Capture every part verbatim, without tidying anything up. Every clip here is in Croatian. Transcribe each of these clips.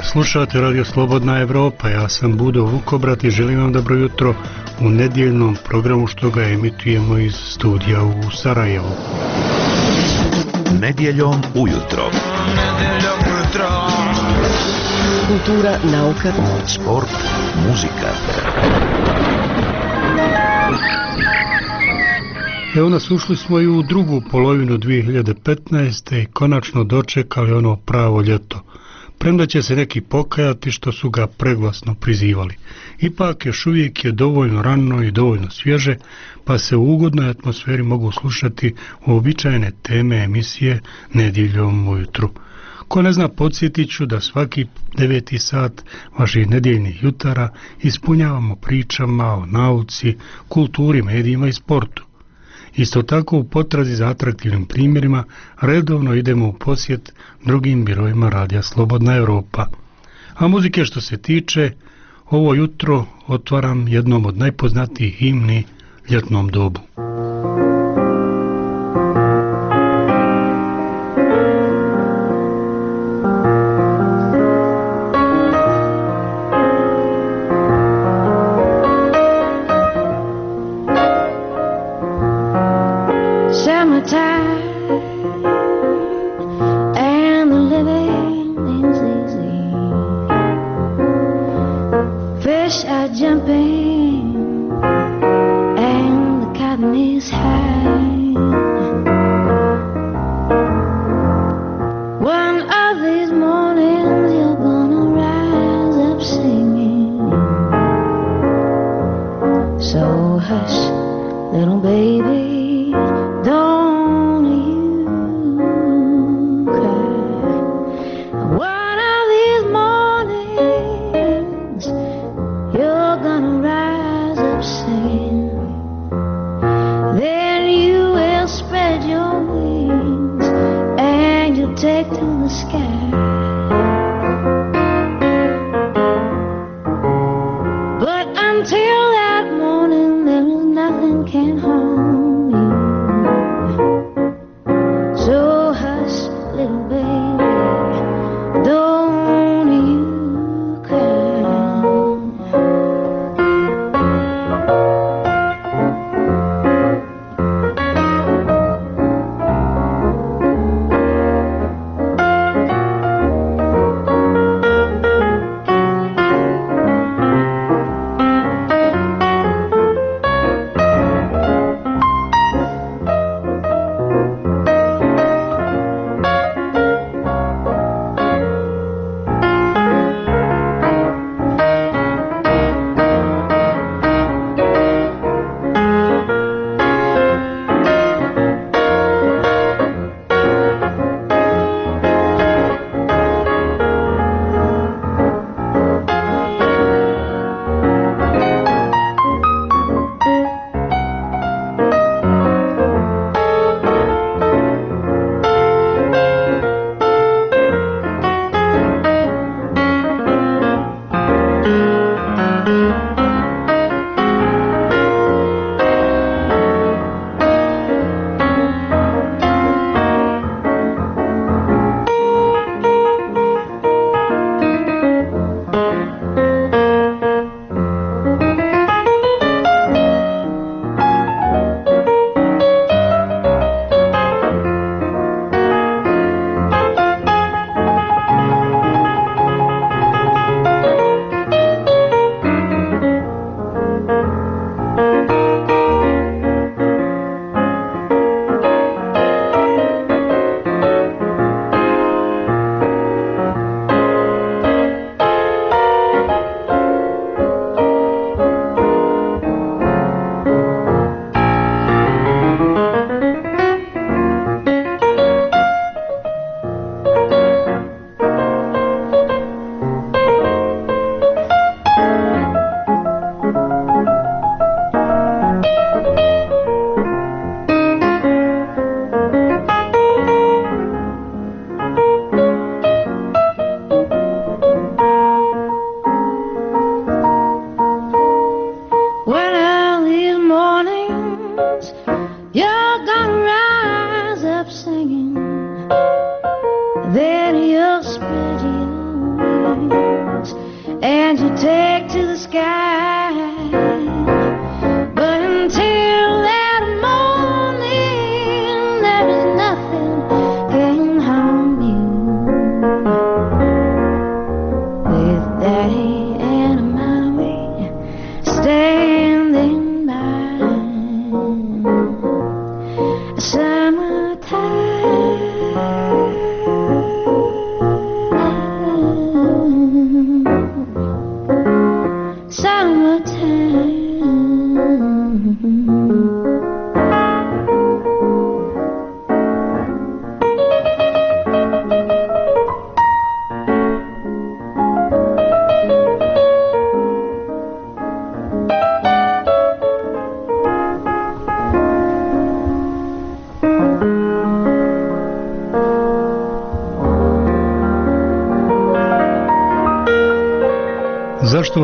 Slušate Radio Slobodna Evropa, ja sam Budo Vukobrat i želim vam dobro jutro u nedjeljnom programu što ga emitujemo iz studija u Sarajevu. Nedjeljom ujutro. Nedjeljom ujutro. Kultura, nauka, sport, muzika. Evo nas, ušli smo i u drugu polovinu dvije hiljade petnaeste i konačno dočekali ono pravo ljeto. Premda će se neki pokajati što su ga preglasno prizivali. Ipak još uvijek je dovoljno rano i dovoljno svježe, pa se u ugodnoj atmosferi mogu slušati uobičajene teme emisije Nedjeljom ujutru. Ko ne zna, podsjetit ću da svaki deveti sat vaših nedjeljnih jutara ispunjavamo pričama o nauci, kulturi, medijima i sportu. Isto tako u potrazi za atraktivnim primjerima redovno idemo u posjet drugim birojima Radija Slobodna Evropa. A muzike što se tiče, ovo jutro otvaram jednom od najpoznatijih himni ljetnom dobu.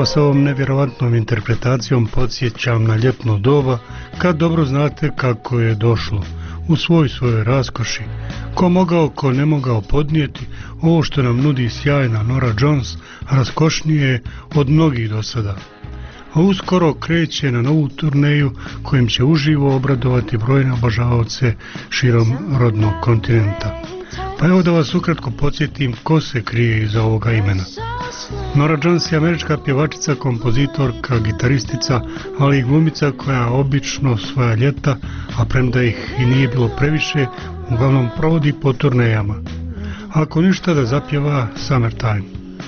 vas ovom nevjerovatnom interpretacijom podsjećam na ljetno doba, kad dobro znate kako je došlo, u svoj svojoj raskoši, ko mogao, ko ne mogao podnijeti ovo što nam nudi sjajna Norah Jones, raskošnije je od mnogih do sada. A uskoro kreće na novu turneju kojim će uživo obradovati brojne obožavaoce širom rodnog kontinenta. Pa evo da vas ukratko podsjetim ko se krije iza ovoga imena. Norah Jones je američka pjevačica, kompozitorka, gitaristica, ali i glumica koja obično svoja ljeta, a premda ih i nije bilo previše, uglavnom provodi po turnejama. Ako ništa da zapjeva Summertime.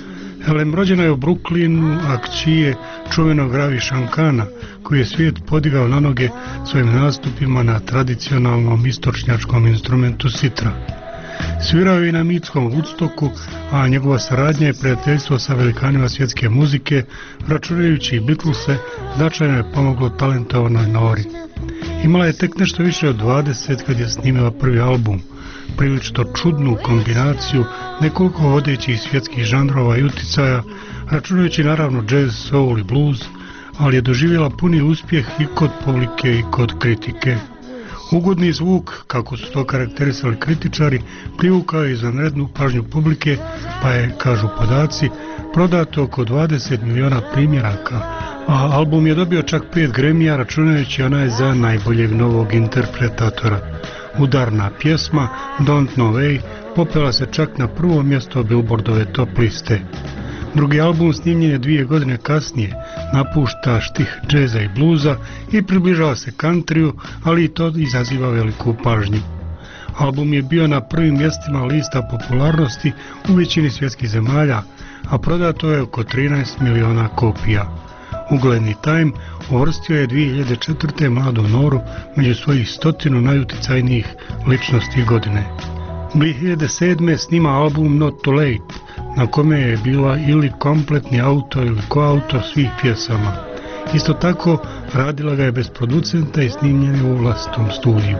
Elem rođena je u Brooklynu, a kći je čuvenog Ravi Shankana, koji je svijet podigao na noge svojim nastupima na tradicionalnom istočnjačkom instrumentu sitra. Svirao je i na mitskom Woodstocku, a njegova saradnja i prijateljstvo sa velikanima svjetske muzike, računajući i Beatlese, značajno je pomoglo talentovanoj Nori. Imala je tek nešto više od dvadeset kad je snimila prvi album, prilično čudnu kombinaciju nekoliko vodećih svjetskih žanrova i uticaja, računajući naravno jazz, soul i blues, ali je doživjela puni uspjeh i kod publike i kod kritike. Ugodni zvuk, kako su to karakterisali kritičari, privukao je izvanrednu pažnju publike, pa je, kažu podaci, prodato oko dvadeset miliona primjeraka, a album je dobio čak pet Grammy-a, računajući onaj za najboljeg novog interpretatora. Udarna pjesma Don't Know Way popela se čak na prvo mjesto Billboardove top liste. Drugi album snimljen je dvije godine kasnije, napušta štih džeza i bluza i približava se countryu, ali i to izaziva veliku pažnju. Album je bio na prvim mjestima lista popularnosti u većini svjetskih zemalja, a prodato je oko trinaest miliona kopija. Ugledni Time uvrstio je dvije hiljade četvrte mladu Noru među svojih stotinu najuticajnijih ličnosti godine. dvije hiljade sedme snima album Not Too Late, na kome je bila ili kompletni autor ili koautor svih pjesama. Isto tako radila ga je bez producenta i snimljen je u vlastitom studiju.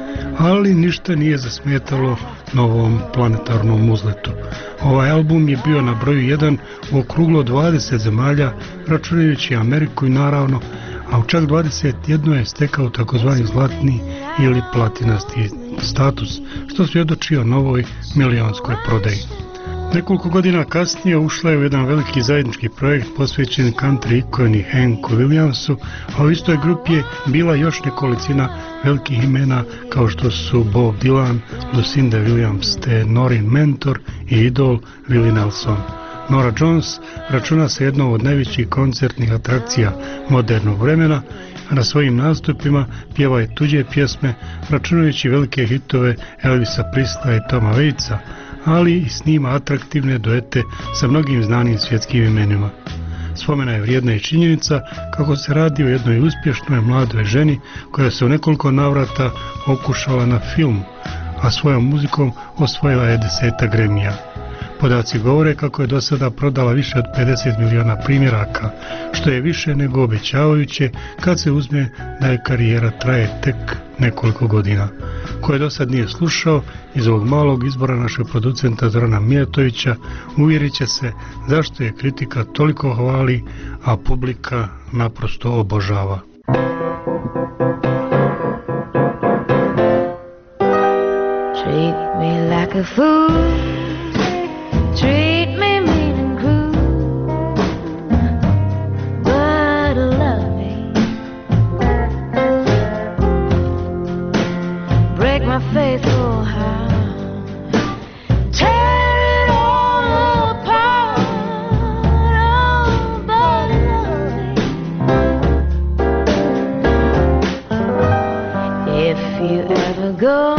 Ali ništa nije zasmetalo novom planetarnom uzletu. Ovaj album je bio na broju jedan u okruglo dvadeset zemalja, računajući Ameriku i naravno, a u čak dvadeset jedan je stekao takozvani zlatni ili platinasti status, što svjedoči o novoj milionskoj prodaji. Nekoliko godina kasnije ušla je u jedan veliki zajednički projekt posvećen country ikoni Hanku Williamsu, a u istoj grupi je bila još nekolicina velikih imena kao što su Bob Dylan, Lucinda Williams te Norin mentor i idol Willie Nelson. Norah Jones računa se jednom od najvećih koncertnih atrakcija modernog vremena, a na svojim nastupima pjeva je tuđe pjesme, računajući velike hitove Elvisa Preslya i Toma Waitsa, ali i snima atraktivne duete sa mnogim znanim svjetskim imenima. Spomena je vrijedna i činjenica kako se radi o jednoj uspješnoj mladoj ženi koja se u nekoliko navrata okušala na film, a svojom muzikom osvojila je deseta Grammy-a. Podaci govore kako je do sada prodala više od pedeset miliona primjeraka, što je više nego obećavajuće kad se uzme da je karijera traje tek nekoliko godina. Ko je do sad nije slušao, iz ovog malog izbora našeg producenta Zorana Mijatovića uvjerit će se zašto je kritika toliko hvali, a publika naprosto obožava. Treat me like a fool. Treat me mean and cruel, but love me. Break my faithful heart, tear it all apart, oh, but love me. If you ever go,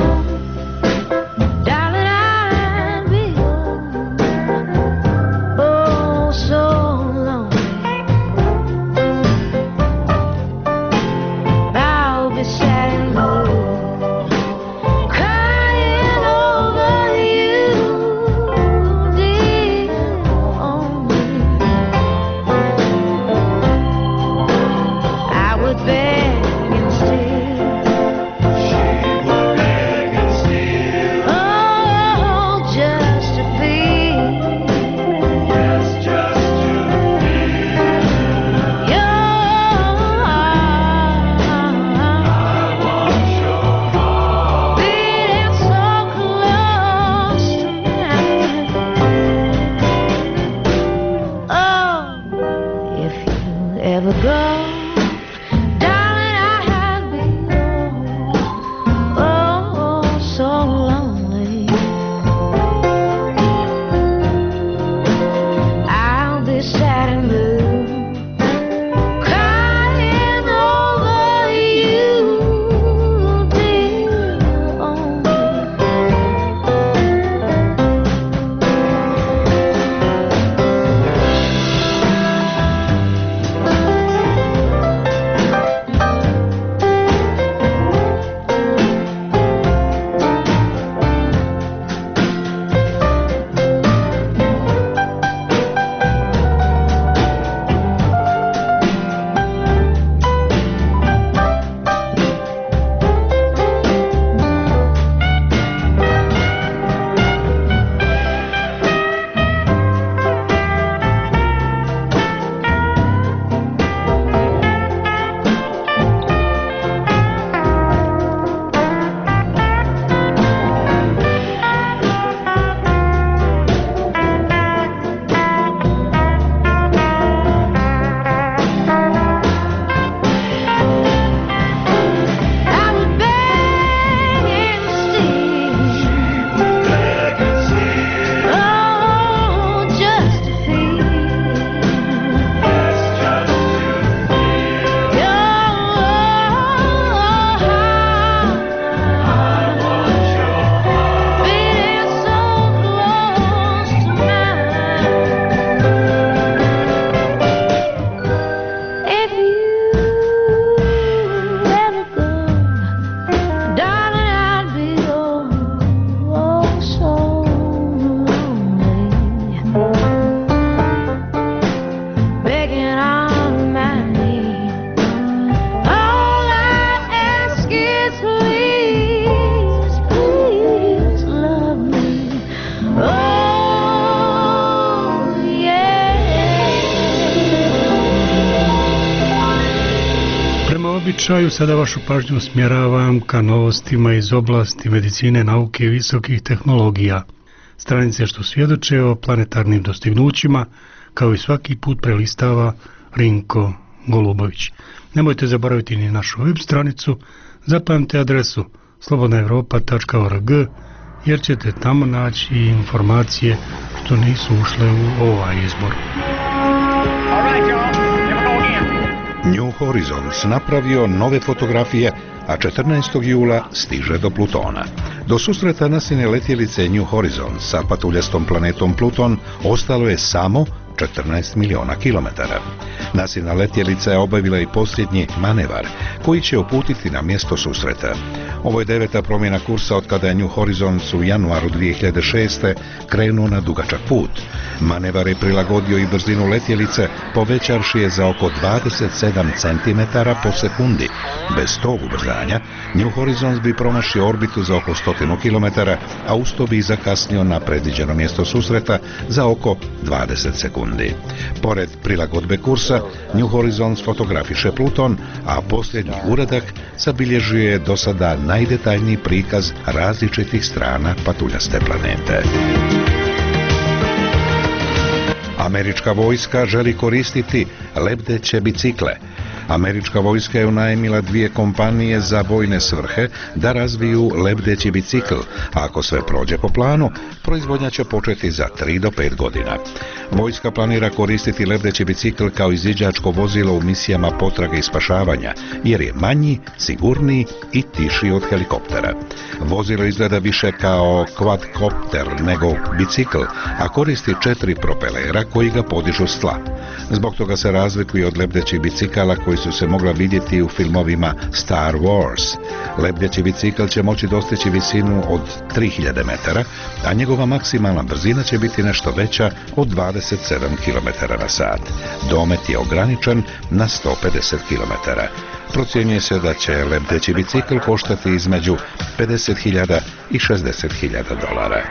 She would običaju sada vašu pažnju usmjeravam ka novostima iz oblasti medicine, nauke i visokih tehnologija. Stranice što svjedoče o planetarnim dostignućima, kao i svaki put prelistava Rinko Golubović. Nemojte zaboraviti ni našu web stranicu, zapamte adresu slobodna europa tačka org, jer ćete tamo naći i informacije što nisu ušle u ovaj izbor. New Horizons napravio nove fotografije, a četrnaestog jula stiže do Plutona. Do susreta nasine letjelice New Horizons sa patuljastom planetom Pluton ostalo je samo četrnaest miliona kilometara. Nasina letjelica je obavila i posljednji manevar, koji će uputiti na mjesto susreta. Ovo je deveta promjena kursa od kada je New Horizons u januaru dvije hiljade šeste. krenuo na dugačak put. Manevar je prilagodio i brzinu letjelice, povećavši je za oko dvadeset sedam centimetara po sekundi. Bez tog ubrzanja, New Horizons bi promašio orbitu za oko stotinu kilometara, a usto bi zakasnio na predviđeno mjesto susreta za oko dvadeset sekundi. Pored prilagodbe kursa, New Horizons fotografiše Pluton, a posljednji uradak zabilježio je do sada najdetaljniji prikaz različitih strana patuljaste planete. Američka vojska želi koristiti lebdeće bicikle. Američka vojska je unajmila dvije kompanije za vojne svrhe da razviju lebdeći bicikl, a ako sve prođe po planu, proizvodnja će početi za tri do pet godina. Vojska planira koristiti lebdeći bicikl kao izviđačko vozilo u misijama potrage i spašavanja, jer je manji, sigurniji i tiši od helikoptera. Vozilo izgleda više kao quadcopter nego bicikl, a koristi četiri propelera koji ga podižu s tla. Zbog toga se razlikuje od lebdećih bicikala koji su se mogla vidjeti u filmovima Star Wars. Lebdeći bicikl će moći dostići visinu od tri hiljade metara, a njegova maksimalna brzina će biti nešto veća od dvadeset sedam kilometara na sat. Domet je ograničen na sto pedeset kilometara. Procjenjuje se da će lebdeći bicikl koštati između pedeset hiljada i šezdeset hiljada dolara.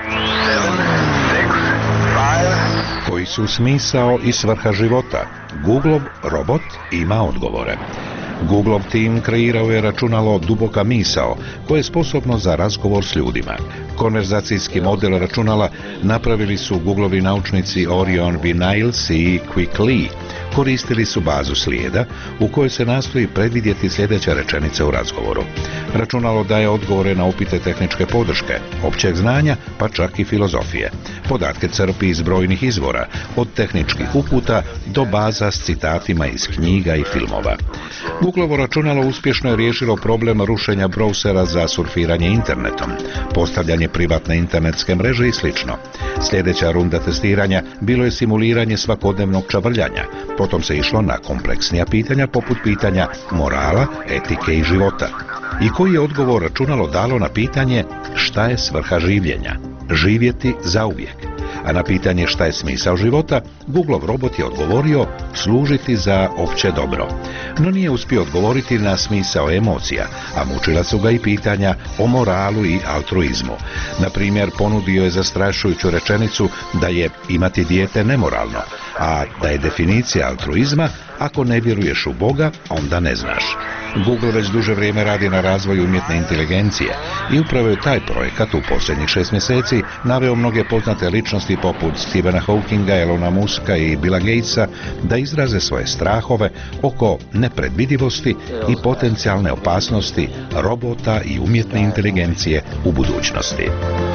Koji su smisao i svrha života? Googleov robot ima odgovore. Googleov tim kreirao je računalo Duboka misao, koje je sposobno za razgovor s ljudima. Konverzacijski model računala napravili su Googleovi naučnici Orion V. Niles i Quick Lee. Koristili su bazu slijeda u kojoj se nastoji predvidjeti sljedeća rečenica u razgovoru. Računalo daje odgovore na upite tehničke podrške, općeg znanja, pa čak i filozofije. Podatke crpi iz brojnih izvora, od tehničkih uputa do baza s citatima iz knjiga i filmova. Googleovo računalo uspješno je riješilo problem rušenja brousera za surfiranje internetom, postavljanje privatne internetske mreže i sl. Sljedeća runda testiranja bilo je simuliranje svakodnevnog čavrljanja, potom se išlo na kompleksnija pitanja poput pitanja morala, etike i života. I koji je odgovor računalo dalo na pitanje šta je svrha življenja? Živjeti zauvijek. A na pitanje šta je smisao života, Googleov robot je odgovorio služiti za opće dobro. No nije uspio odgovoriti na smisao emocija, a mučila su ga i pitanja o moralu i altruizmu. Na primjer, ponudio je zastrašujuću rečenicu da je imati dijete nemoralno, a da je definicija altruizma ako ne vjeruješ u Boga, onda ne znaš. Google već duže vrijeme radi na razvoju umjetne inteligencije i upravo je taj projekat u posljednjih šest mjeseci naveo mnoge poznate ličnosti poput Stephena Hawkinga, Elona Muska i Billa Gatesa da izraze svoje strahove oko nepredvidivosti i potencijalne opasnosti robota i umjetne inteligencije u budućnosti.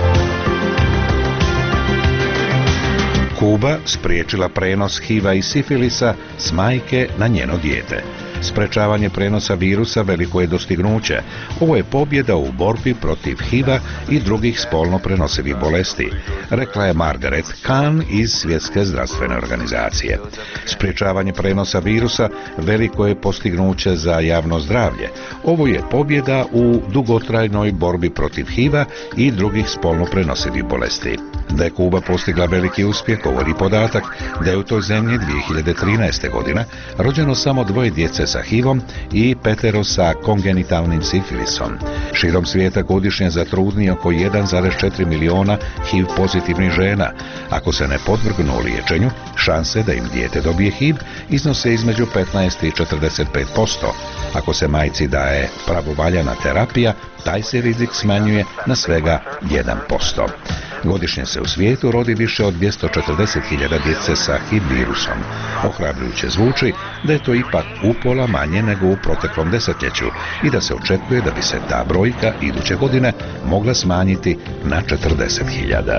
Kuba spriječila prenos H I V-a i sifilisa s majke na njeno dijete. Sprečavanje prenosa virusa veliko je dostignuće. Ovo je pobjeda u borbi protiv H I V-a i drugih spolno prenosivih bolesti, rekla je Margaret Kahn iz Svjetske zdravstvene organizacije. Sprečavanje prenosa virusa veliko je postignuće za javno zdravlje. Ovo je pobjeda u dugotrajnoj borbi protiv H I V-a i drugih spolno prenosivih bolesti. Da je Kuba postigla veliki uspjeh govori podatak da je u toj zemlji dvije hiljade trinaeste. godine rođeno samo dvoje djece s sa H I V-om i petero sa kongenitalnim sifilisom. Širom svijeta godišnje zatrudni oko jedan zarez četiri miliona H I V pozitivnih žena. Ako se ne podvrgnu liječenju, šanse da im dijete dobije H I V iznose između petnaest i četrdeset pet posto. Ako se majci daje pravovaljana terapija, taj se rizik smanjuje na svega jedan posto. Godišnje se u svijetu rodi više od dvjesto četrdeset hiljada djece sa H I V virusom. Ohrabrujuće zvuči da je to ipak upola manje nego u proteklom desetljeću i da se očekuje da bi se ta brojka iduće godine mogla smanjiti na četrdeset hiljada.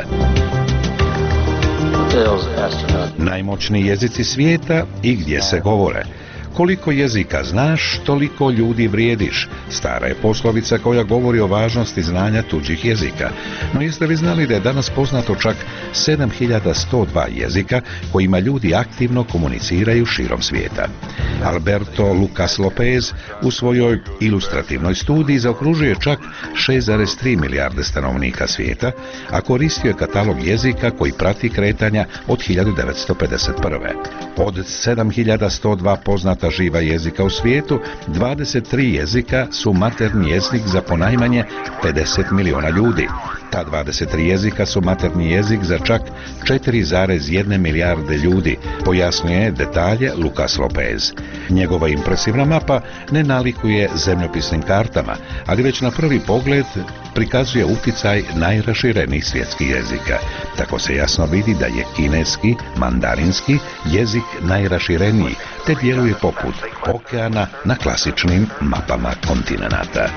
Najmoćniji jezici svijeta i gdje se govore. Koliko jezika znaš, toliko ljudi vrijediš. Stara je poslovica koja govori o važnosti znanja tuđih jezika. No jeste li znali da je danas poznato čak sedam hiljada sto dva jezika kojima ljudi aktivno komuniciraju širom svijeta? Alberto Lucas Lopez u svojoj ilustrativnoj studiji zaokružuje čak šest zarez tri milijarde stanovnika svijeta, a koristio je katalog jezika koji prati kretanja od hiljadu devetsto pedeset prve. Od sedam hiljada sto dva poznata živa jezika u svijetu, dvadeset tri jezika su materni jezik za ponajmanje pedeset miliona ljudi. Ta dvadeset tri jezika su materni jezik za čak četiri zarez jedna milijarde ljudi, pojasnjuje detalje Lucas Lopez. Njegova impresivna mapa ne nalikuje zemljopisnim kartama, ali već na prvi pogled prikazuje uticaj najraširenijih svjetskih jezika. Tako se jasno vidi da je kineski, mandarinski jezik najrašireniji, te djeluje poput okeana na klasičnim mapama kontinenata.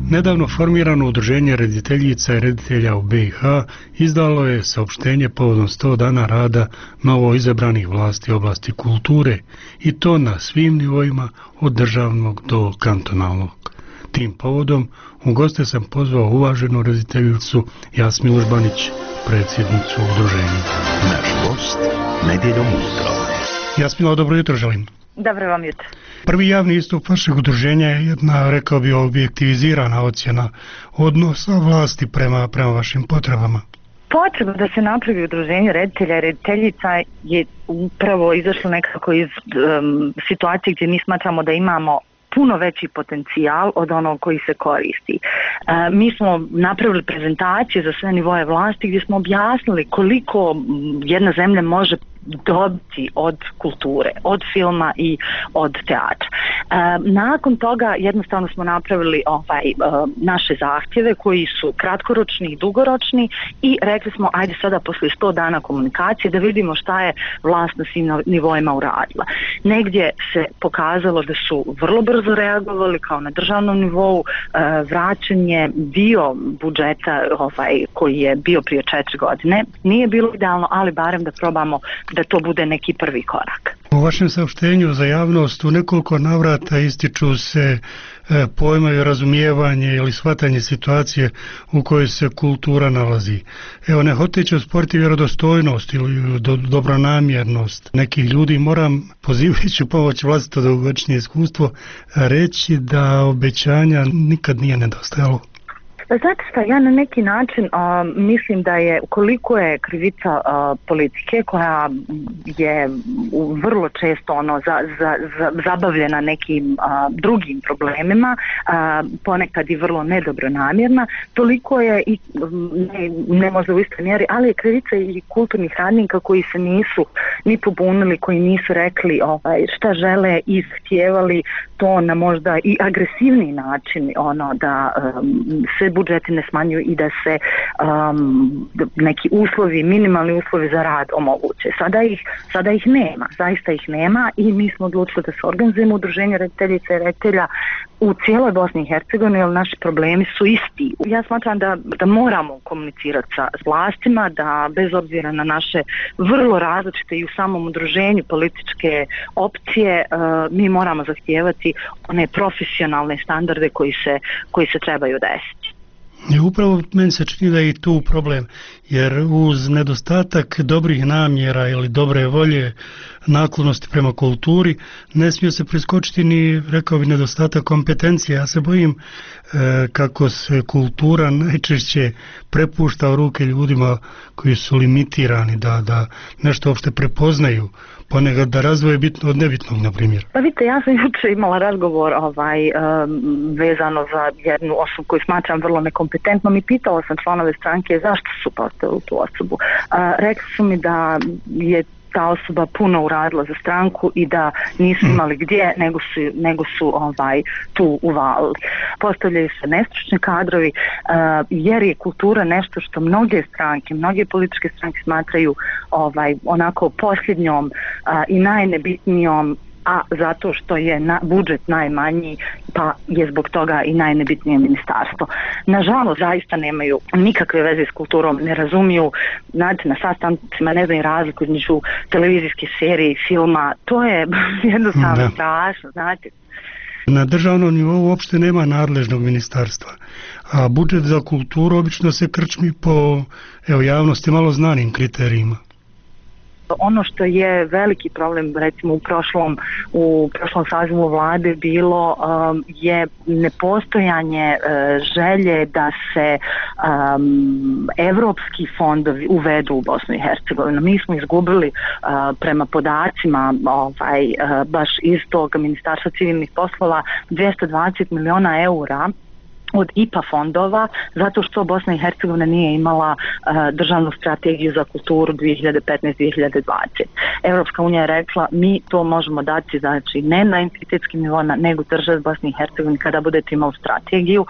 Nedavno formirano udruženje rediteljica i reditelja u B i H izdalo je saopštenje povodom sto dana rada novo izabranih vlasti oblasti kulture i to na svim nivoima od državnog do kantonalnog. Tim povodom u goste sam pozvao uvaženu rediteljicu Jasmilu Žbanić, predsjednicu udruženja. Naš gost nedjeljom ujutro. Jasmila, dobro jutro želim. Dobro vam jutro. Prvi javni istup vašeg udruženja je jedna, rekao bi, objektivizirana ocjena odnosa vlasti prema, prema vašim potrebama. Potreba da se napravi udruženje reditelja i rediteljica je upravo izašlo nekako iz um, situacije gdje mi smatramo da imamo puno veći potencijal od onog koji se koristi. E, mi smo napravili prezentacije za sve nivoje vlasti gdje smo objasnili koliko jedna zemlja može dobiti od kulture, od filma i od teatra. E, nakon toga jednostavno smo napravili ovaj, e, naše zahtjeve koji su kratkoročni i dugoročni i rekli smo ajde sada poslije sto dana komunikacije da vidimo šta je vlast na svim nivoima uradila. Negdje se pokazalo da su vrlo brzo reagovali kao na državnom nivou, e, vraćanje dio budžeta ovaj, koji je bio prije četiri godine. Nije bilo idealno, ali barem da probamo da to bude neki prvi korak. U vašem saopštenju za javnost u nekoliko navrata ističu se e, pojmovi razumijevanje ili shvatanje situacije u kojoj se kultura nalazi. Evo, ne hoteći osporiti vjerodostojnost ili do, dobronamjernost nekih ljudi, moram, pozivajući pomoć vlastito dugogodišnje iskustvo, reći da obećanja nikad nije nedostajalo. Zato što ja na neki način uh, mislim da je koliko je krivica uh, politike koja je vrlo često ono za, za, za, zabavljena nekim uh, drugim problemima, uh, ponekad i vrlo nedobronamjerna, toliko je i ne, ne možda u istoj mjeri, ali je krivica i kulturnih radnika koji se nisu ni pobunili, koji nisu rekli ovaj, šta žele i zahtijevali to na možda i agresivni način, ono da um, se budžeti ne smanjuju i da se um, neki uslovi, minimalni uslovi za rad omoguće. Sada ih, sada ih nema, zaista ih nema i mi smo odlučili da se organizujemo udruženje rediteljica i reditelja u cijeloj Bosni i Hercegovini, jer naši problemi su isti. Ja smatram da, da moramo komunicirati sa vlastima, da bez obzira na naše vrlo različite i u samom udruženju političke opcije, uh, mi moramo zahtijevati one profesionalne standarde koji se, koji se trebaju desiti. I upravo meni se čini da je i tu problem, jer uz nedostatak dobrih namjera ili dobre volje, naklonosti prema kulturi, ne smije se preskočiti ni, rekao bi, nedostatak kompetencije. Ja se bojim e, kako se kultura najčešće prepušta u ruke ljudima koji su limitirani da, da nešto uopšte prepoznaju, ponekad da razvoje bitno od nebitnog, na primjer. Pa vidite, ja sam juče imala razgovor ovaj, um, vezano za jednu osobu koju smatram vrlo nekompetentnom i pitala sam članove stranke zašto su postavili tu osobu. Uh, rekli su mi da je ta osoba puno uradila za stranku i da nisu imali gdje, nego su, nego su ovaj, tu uvalili. Postavljaju se nestručni kadrovi, uh, jer je kultura nešto što mnoge stranke, mnoge političke stranke smatraju ovaj, onako posljednjom uh, i najnebitnijom, a zato što je na, budžet najmanji, pa je zbog toga i najnebitnije ministarstvo. Nažalost, zaista nemaju nikakve veze s kulturom, ne razumiju, znate, na sastancima ne znaju razliku između televizijske serije i filma, to je jednostavno strašno, znate. Na državnom nivou uopšte nema nadležnog ministarstva, a budžet za kulturu obično se krčmi po, evo, javnosti malo znanim kriterijima. Ono što je veliki problem, recimo u prošlom, u prošlom sazivu vlade bilo um, je nepostojanje uh, želje da se um, evropski fondovi uvedu u Bosnu i Hercegovinu. Mi smo izgubili uh, prema podacima ovaj, uh, baš iz tog Ministarstva civilnih poslova dvjesto dvadeset miliona eura od I P A fondova, zato što Bosna i Hercegovina nije imala uh, državnu strategiju za kulturu dvije hiljade petnaeste do dvije hiljade dvadesete. Europska unija je rekla, mi to možemo dati, znači ne na entitetskim nivoima, nego državi Bosni i Hercegovini kada budete imali strategiju.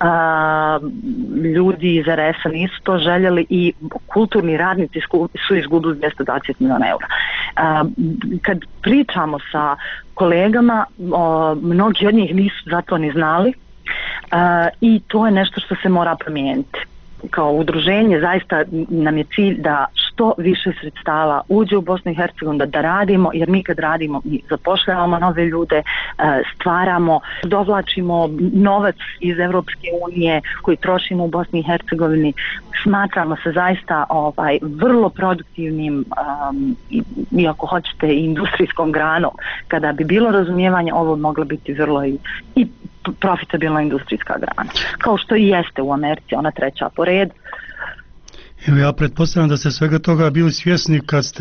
Uh, ljudi iz R S-a nisu to željeli i kulturni radnici su izgubili dvjesto dvadeset miliona eura. Uh, kad pričamo sa kolegama, o, mnogi od njih nisu zato ni znali. i to je nešto što se mora promijeniti. Kao udruženje zaista nam je cilj da što više sredstava uđe u Bosnu i Hercegovinu, da, da radimo, jer mi kad radimo mi zapošljavamo nove ljude, stvaramo, dovlačimo novac iz Europske unije koji trošimo u Bosni i Hercegovini. Smatramo se zaista ovaj, vrlo produktivnim um, i, i ako hoćete i industrijskom granom. Kada bi bilo razumijevanje, ovo moglo biti vrlo i, i profitabilna industrijska grana. Kao što i jeste u Americi, ona treća po redu. Evo, ja pretpostavljam da ste svega toga bili svjesni kad ste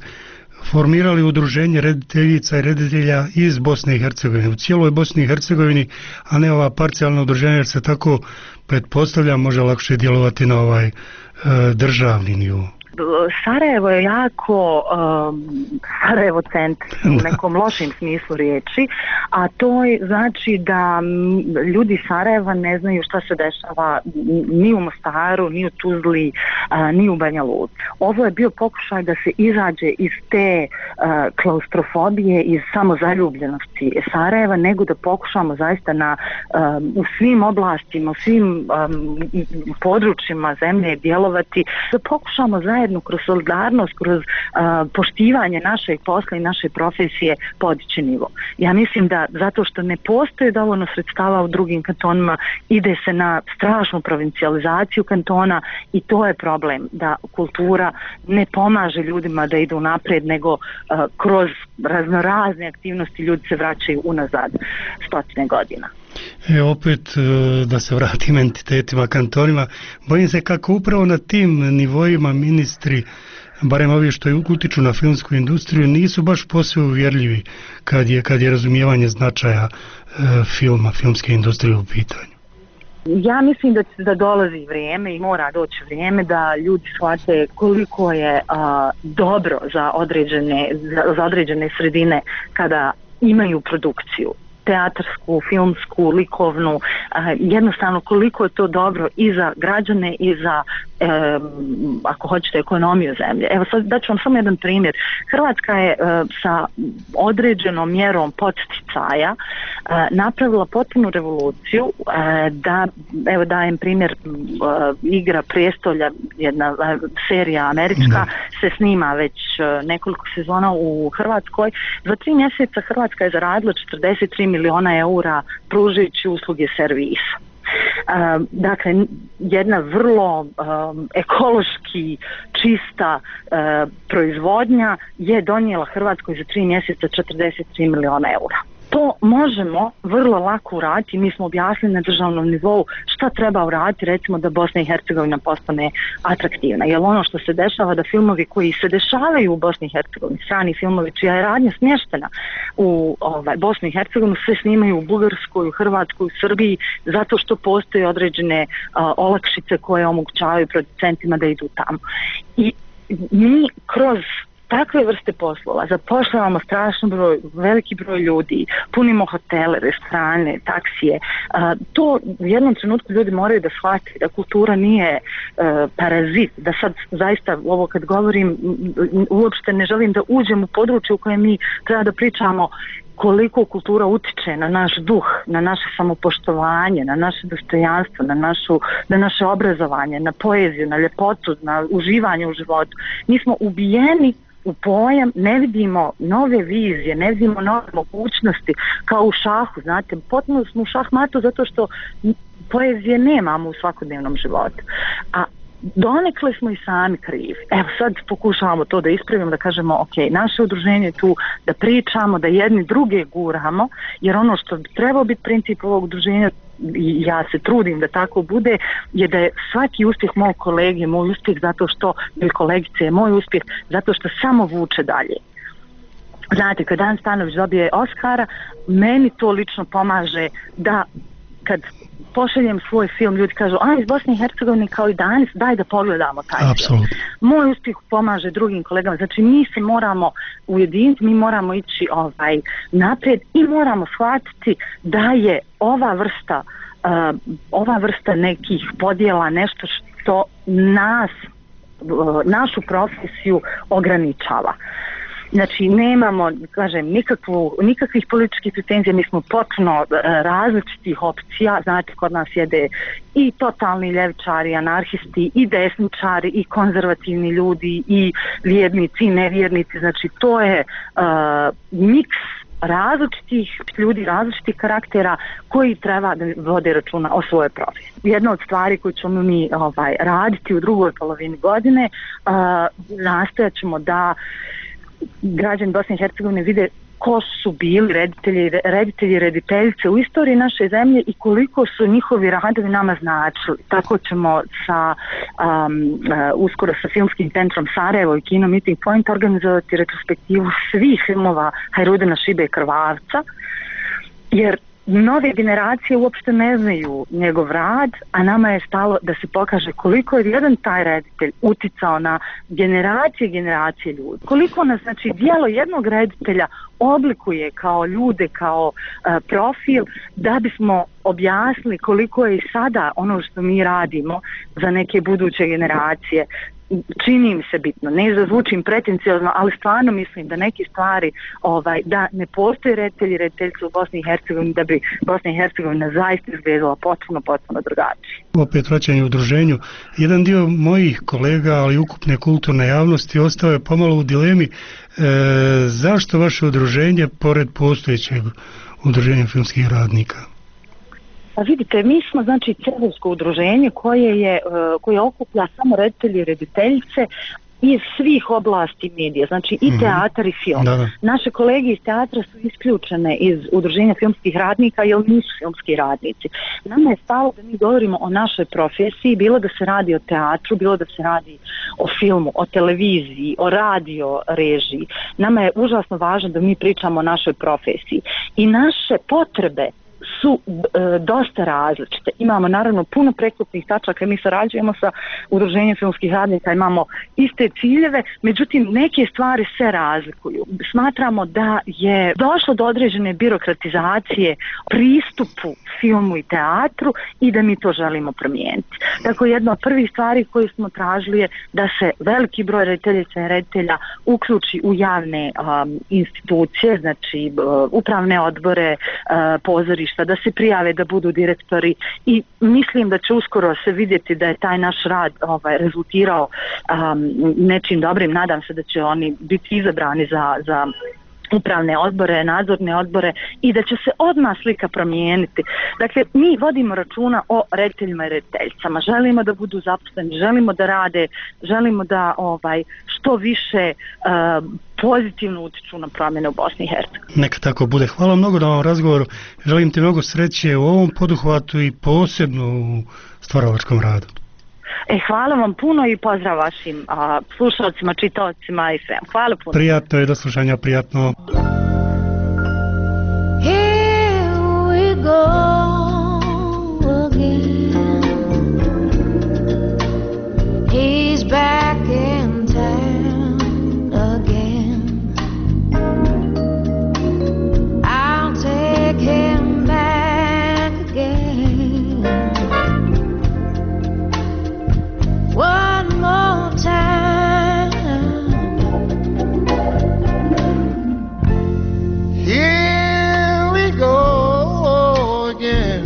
formirali udruženje rediteljica i reditelja iz Bosne i Hercegovine, u cijeloj Bosni i Hercegovini, a ne ova parcijalna udruženja, jer se tako pretpostavlja može lakše djelovati na ovaj e, državni nivo. Sarajevo je jako um, Sarajevo centar u nekom lošim smislu riječi, a to je znači da ljudi Sarajeva ne znaju šta se dešava ni u Mostaru, ni u Tuzli, a, ni u Banja Luci. Ovo je bio pokušaj da se izađe iz te a, klaustrofobije, iz samozaljubljenosti Sarajeva, nego da pokušamo zaista na, a, u svim oblastima, u svim a, područjima zemlje djelovati, da pokušamo zajedno zajedno kroz solidarnost, kroz uh, poštivanje našeg posla i naše profesije podići nivo. Ja mislim da zato što ne postoji dovoljno sredstava u drugim kantonima, ide se na strašnu provincijalizaciju kantona i to je problem, da kultura ne pomaže ljudima da idu naprijed, nego uh, kroz raznorazne aktivnosti ljudi se vraćaju unazad stotine godina. E, opet da se vratim entitetima, kantonima, bojim se kako upravo na tim nivoima ministri, barem ovi što je utiču na filmsku industriju, nisu baš posve uvjerljivi kad je, kad je razumijevanje značaja e, filma, filmske industrije u pitanju. Ja mislim da, da dolazi vrijeme i mora doći vrijeme da ljudi shvate koliko je a, dobro za određene, za, za određene sredine kada imaju produkciju teatarsku, filmsku, likovnu, a, jednostavno koliko je to dobro i za građane i za, e, ako hoćete, ekonomiju zemlje. Evo sad daću vam samo jedan primjer. Hrvatska je e, sa određenom mjerom podsticaja e, napravila potpunu revoluciju e, da, evo dajem primjer, e, Igra prijestolja, jedna e, serija američka, se snima već e, nekoliko sezona u Hrvatskoj. Za tri mjeseca Hrvatska je zaradila četrdeset tri miliona eura pružajući usluge servisa. Uh, dakle, jedna vrlo um, ekološki čista uh, proizvodnja je donijela Hrvatskoj za tri mjeseca četrdeset tri miliona eura. To možemo vrlo lako uraditi, mi smo objasnili na državnom nivou šta treba uraditi, recimo da Bosna i Hercegovina postane atraktivna. Jer ono što se dešava da filmovi koji se dešavaju u Bosni i Hercegovini, strani filmovi čija je radnja smještena u ovaj, Bosni i Hercegovini, sve snimaju u Bugarskoj, u Hrvatskoj, u Srbiji, zato što postoje određene uh, olakšice koje omogućavaju producentima da idu tamo. I mi kroz takve vrste poslova zapošljavamo strašno broj, veliki broj ljudi, punimo hotele, restorane, taksije. A, to u jednom trenutku ljudi moraju da shvate da kultura nije a, parazit, da sad zaista ovo kad govorim uopšte ne želim da uđem u područje u koje mi treba da pričamo koliko kultura utiče na naš duh, na naše samopoštovanje, na naše dostojanstvo, na, našu, na naše obrazovanje, na poeziju, na ljepotu, na uživanje u životu. Mi smo ubijeni u pojam, ne vidimo nove vizije, ne vidimo nove mogućnosti, kao u šahu, znate, potpuno smo u šahmatu zato što poezije nemamo u svakodnevnom životu. A donekle smo i sami krivi. Evo sad pokušavamo to da ispravimo, da kažemo ok, naše udruženje je tu da pričamo, da jedni druge guramo, jer ono što bi trebao biti princip ovog udruženja, i ja se trudim da tako bude, je da je svaki uspjeh moj kolege, moj uspjeh zato što, ili kolegice je moj uspjeh, zato što samo vuče dalje. Znate, kad Dan Stanović dobije Oscara, meni to lično pomaže da kad pošaljem svoj film, ljudi kažu, a iz Bosne i Hercegovine kao i danas, daj da pogledamo taj Absolutno. film. Moj uspjeh pomaže drugim kolegama, znači mi se moramo ujediniti, mi moramo ići ovaj, naprijed i moramo shvatiti da je ova vrsta, uh, ova vrsta nekih podjela nešto što nas, uh, našu profesiju ograničava. Znači, nemamo, kažem, nikakvu, nikakvih političkih pretenzija, mi smo potpuno e, različitih opcija, znate, kod nas jede i totalni ljevičari, anarhisti, i desničari, i konzervativni ljudi, i vjernici, i nevjernici, znači to je e, miks različitih ljudi, različitih karaktera koji treba da vode računa o svojoj profesiji. Jedna od stvari koju ćemo mi ovaj, raditi u drugoj polovini godine, uh, nastojat ćemo da građani Bosne i Hercegovine vide ko su bili reditelji, reditelji i rediteljice u istoriji naše zemlje i koliko su njihovi radovi nama značili. Tako ćemo sa um, uh, uskoro sa Filmskim centrom Sarajevo i Kino Meeting Point organizovati retrospektivu svih filmova Hajrudina Šibe i Krvavca, jer nove generacije uopšte ne znaju njegov rad, a nama je stalo da se pokaže koliko je jedan taj reditelj uticao na generacije i generacije ljudi. Koliko nas, znači, djelo jednog reditelja oblikuje kao ljude, kao uh, profil, da bismo objasnili koliko je i sada ono što mi radimo za neke buduće generacije. Čini mi se bitno, ne da zvučim pretenciozno, ali stvarno mislim da neke stvari, ovaj, da ne postoje reditelji i rediteljstvo u Bosni i Hercegovini, da bi Bosna i Hercegovina zaista izgledala potpuno, potpuno drugačije. Opet vraćanje u udruženju, jedan dio mojih kolega, ali ukupne kulturne javnosti, ostao je pomalo u dilemi e, zašto vaše udruženje pored postojećeg udruženja filmskih radnika? Pa vidite, mi smo, znači, cehovsko udruženje koje je, koje okuplja samo reditelji i rediteljice iz svih oblasti medija, znači i teatar i film. Da, da. Naše kolege iz teatra su isključene iz udruženja filmskih radnika jer nisu filmski radnici. Nama je stalo da mi govorimo o našoj profesiji, bilo da se radi o teatru, bilo da se radi o filmu, o televiziji, o radio režiji. Nama je užasno važno da mi pričamo o našoj profesiji i naše potrebe su e, dosta različite. Imamo naravno puno preklopnih tačaka, mi sarađujemo sa udruženjem filmskih radnika, imamo iste ciljeve, međutim neke stvari se razlikuju. Smatramo da je došlo do određene birokratizacije pristupu filmu i teatru i da mi to želimo promijeniti. Tako jedna od prvih stvari koje smo tražili je da se veliki broj rediteljica i reditelja uključi u javne um, institucije, znači uh, upravne odbore, uh, pozorišta, da se prijave da budu direktori i mislim da će uskoro se vidjeti da je taj naš rad ovaj, rezultirao um, nečim dobrim. Nadam se da će oni biti izabrani za, za upravne odbore, nadzorne odbore i da će se odmah slika promijeniti. Dakle, mi vodimo računa o rediteljima i rediteljicama. Želimo da budu zaposleni, želimo da rade, želimo da ovaj što više uh, pozitivno utiču na promjene u Bosni i Hercegovini. Neka tako bude. Hvala mnogo na ovom razgovoru. Želim ti mnogo sreće u ovom poduhvatu i posebno u stvaralačkom radu. E, hvala vam puno i pozdrav vašim a, slušalcima, čitaocima i svem. Hvala puno. Prijatno je, do slušanja, prijatno. Here we go again. He's back in town again. I'll take him back again. One more time. Here we go again.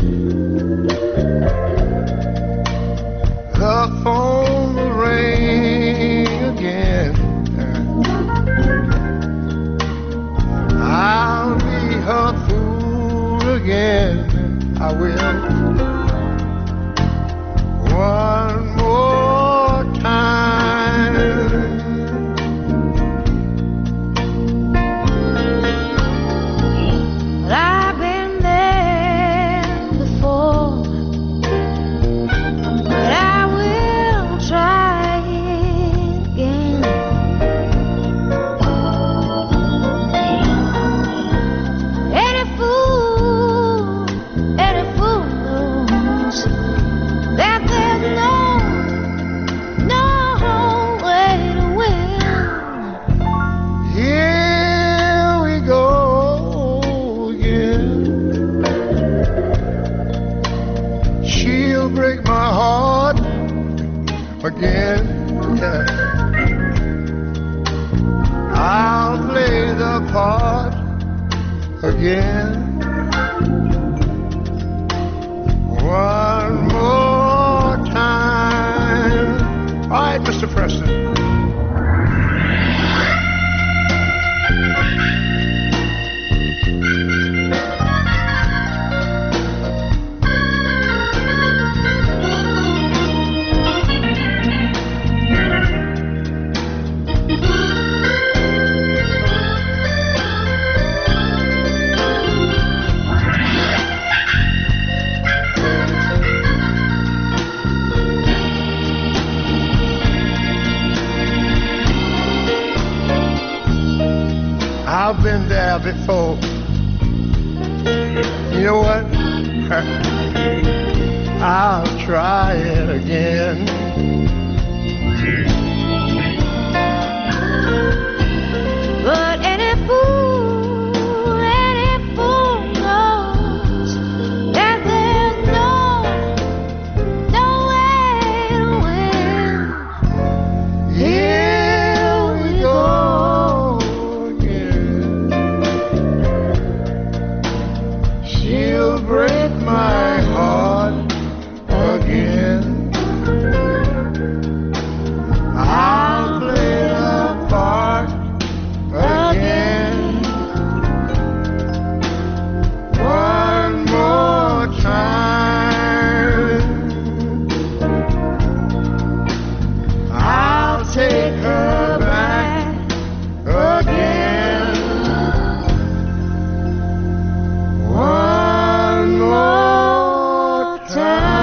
The phone will ring again. I'll be her fool again. I will. One more time. But I've been there before, but I will try it again. Any fool, any fool knows that there's no, no way to win. Here we go again. She'll break my heart again. Yeah. I'll play the part again. One more time. All right, Mister Preston. I've been there before. You know what? I'll try it again. But any fool, any fool knows that there's no, no way to win. Here we go. She'll break my heart again. I'll play the part again. One more time. I'll take her back again. One more time.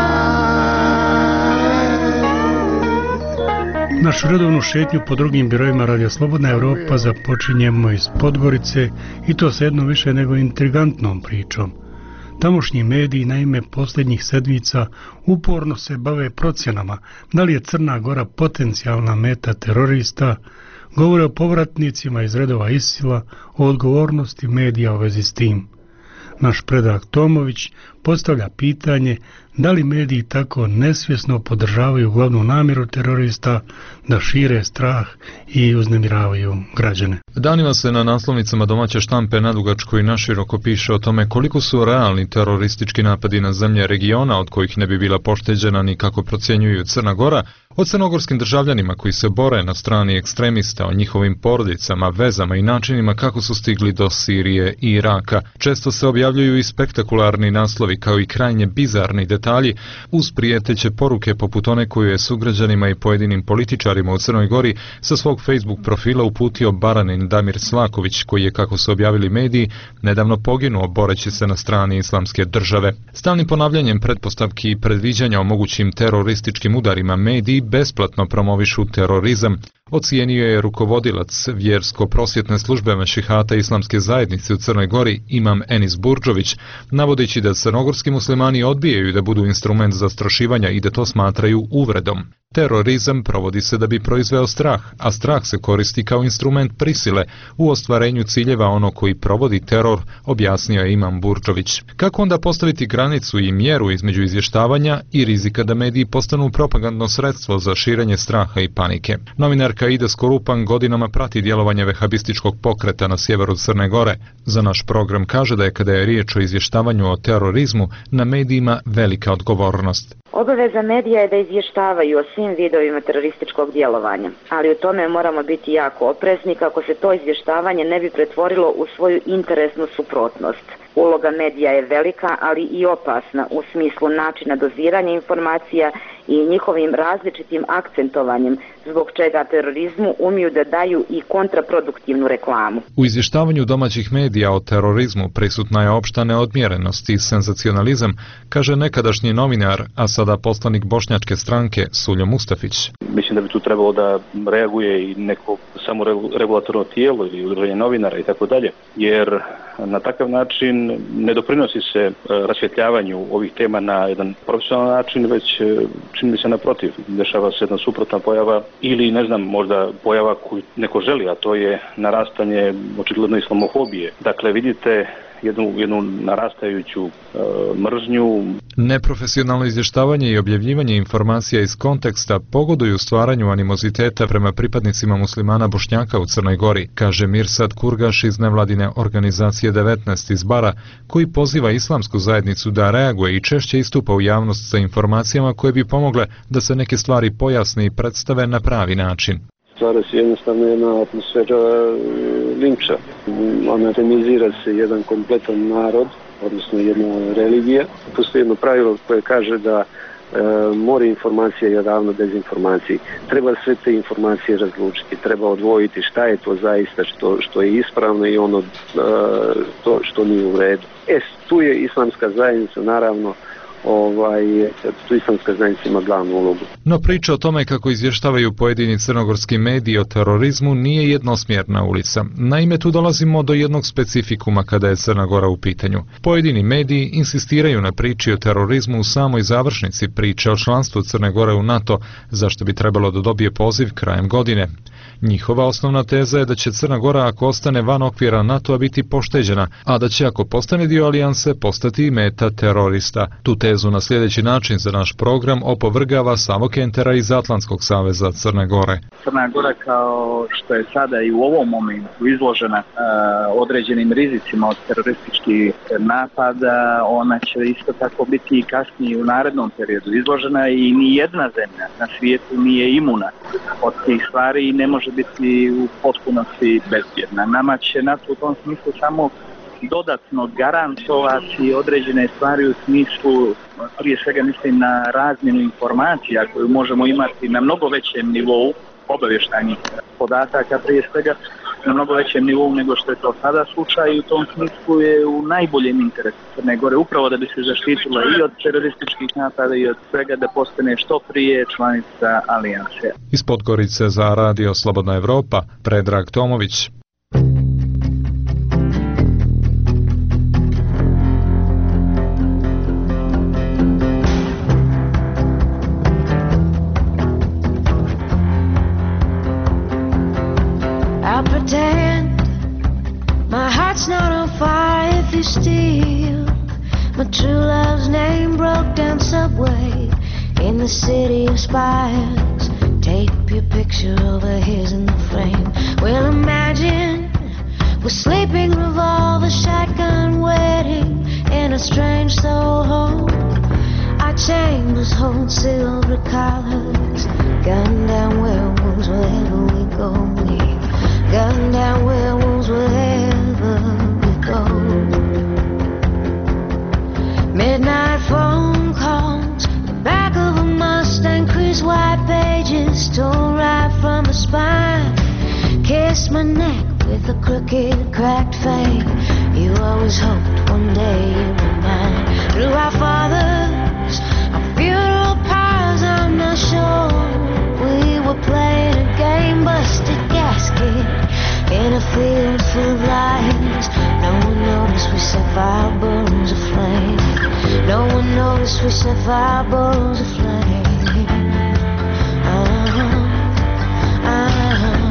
Našu redovnu šetnju po drugim birojima Radio Slobodna Evropa započinjemo iz Podgorice i to sa jednom više nego intrigantnom pričom. Tamošnji mediji, naime, posljednjih sedmica uporno se bave procjenama da li je Crna Gora potencijalna meta terorista, govore o povratnicima iz redova ISIL-a, o odgovornosti medija u vezi s tim. Naš Predrag Tomović postavlja pitanje da li mediji tako nesvjesno podržavaju glavnu namjeru terorista da šire strah i uznemiravaju građane. Danima se na naslovnicama domaće štampe nadugačko i naširoko piše o tome koliko su realni teroristički napadi na zemlje regiona od kojih ne bi bila pošteđena ni kako procjenjuju Crna Gora, o crnogorskim državljanima koji se bore na strani ekstremista, o njihovim porodicama, vezama i načinima kako su stigli do Sirije i Iraka. Često se objavljuju i spektakularni naslovi kao i krajnje bizarni detalji uz prijeteće poruke poput one koju je sugrađanima i pojedinim političarima u Crnoj Gori sa svog Facebook profila uputio Baranin Damir Slaković, koji je, kako su objavili mediji, nedavno poginuo boreći se na strani islamske države. Stalnim ponavljanjem pretpostavki i predviđanja o mogućim terorističkim udarima mediji besplatno promovišu terorizam, ocijenio je rukovodilac vjersko-prosvjetne službe Mešihata Islamske zajednice u Crnoj Gori Imam Enis Burdžović, navodeći da crnogorski muslimani odbijaju da budu instrument zastrašivanja i da to smatraju uvredom. Terorizam provodi se da bi proizveo strah, a strah se koristi kao instrument prisile u ostvarenju ciljeva ono koji provodi teror, objasnio je Imam Burdžović. Kako onda postaviti granicu i mjeru između izvještavanja i rizika da mediji postanu propagandno sredstvo za širenje straha i panike? Novinarka Ida Skorupan godinama prati djelovanje vehabističkog pokreta na sjeveru Crne Gore. Za naš program kaže da je, kada je riječ o izvještavanju o terorizmu, na medijima velika odgovornost. Obaveza medija je da izvještavaju o svim vidovima terorističkog djelovanja, ali u tome moramo biti jako oprezni kako se to izvještavanje ne bi pretvorilo u svoju interesnu suprotnost. Uloga medija je velika, ali i opasna u smislu načina doziranja informacija i njihovim različitim akcentovanjem, zbog čega terorizmu umiju da daju i kontraproduktivnu reklamu. U izvještavanju domaćih medija o terorizmu prisutna je opšta neodmjerenost i senzacionalizam, kaže nekadašnji novinar, a sada poslanik bošnjačke stranke Suljo Mustafić. Mislim da bi tu trebalo da reaguje i neko samoregulatorno tijelo ili udruženje novinara i tako dalje, jer na takav način ne doprinosi se rasvjetljavanju ovih tema na jedan profesionalan način, već čini mi se naprotiv, dešava se jedna suprotna pojava ili ne znam, možda pojava koju neko želi, a to je narastanje očigledno islamofobije. Dakle, vidite, jednu, jednu narastajuću e, mržnju. Neprofesionalno izvještavanje i objavljivanje informacija iz konteksta pogoduju stvaranju animoziteta prema pripadnicima muslimana Bošnjaka u Crnoj Gori, kaže Mirsad Kurgaš iz nevladine organizacije devetnaest iz Bara, koji poziva islamsku zajednicu da reaguje i češće istupa u javnost sa informacijama koje bi pomogle da se neke stvari pojasne i predstave na pravi način. Stvara se jednostavno jedna atmosfera linča. Anatemizira se jedan kompletan narod, odnosno jedna religija. Postoji jedno pravilo koje kaže da e, more informacija je ravno dezinformaciji. Treba sve te informacije razlučiti, treba odvojiti šta je to zaista što, što je ispravno i ono e, to što nije u redu. E, tu je islamska zajednica naravno ovaj, tu islamska zajednica ima glavnu ulogu. No priča o tome kako izvještavaju pojedini crnogorski mediji o terorizmu nije jednosmjerna ulica. Naime, tu dolazimo do jednog specifikuma kada je Crna Gora u pitanju. Pojedini mediji insistiraju na priči o terorizmu u samoj završnici priče o članstvu Crne Gore u NATO, zašto bi trebalo da dobije poziv krajem godine. Njihova osnovna teza je da će Crna Gora ako ostane van okvira NATO-a biti pošteđena, a da će ako postane dio alijanse postati i meta terorista. Tu tezu na sljedeći način za naš program opovrgava Savo Kentera iz Atlantskog saveza Crne Gore. Crna Gora kao što je sada i u ovom momentu izložena e, određenim rizicima od terorističkih napada, ona će isto tako biti i kasnije u narednom periodu izložena i ni jedna zemlja na svijetu nije imuna od tih stvari i ne može biti u potpunosti bezbjedna. Nama će NATO u tom smislu samo dodatno garantovati određene stvari u smislu, prije svega mislim na razmjenu informacija koju možemo imati na mnogo većem nivou obavještajnih podataka, prije svega na mnogo većem nivou nego što je to sada slučaj i u tom smislu je u najboljem interesu Crne Gore upravo da bi se zaštitila i od terorističkih napada i od svega da postane što prije članica alijanse. Iz Podgorice za Radio Slobodna Evropa, Predrag Tomović. My true love's name broke down subway in the city of spires. Tape your picture over his in the frame. Well, imagine we're sleeping revolver shotgun wedding in a strange Soho. Our chambers hold silver collars. Gun down werewolves wherever we go. We've gun down werewolves wherever we go. Midnight phone calls, the back of a Mustang, crease white pages, torn right from the spine. Kiss my neck with a crooked, cracked fade. You always hoped one day you'd be mine. Through our fathers, our funeral pyres, I'm not sure we were playing a game, busted gasket in a field full of lies. No one noticed we set fire burns aflame. No one noticed we set fire burns aflame. Uh-huh, uh-huh.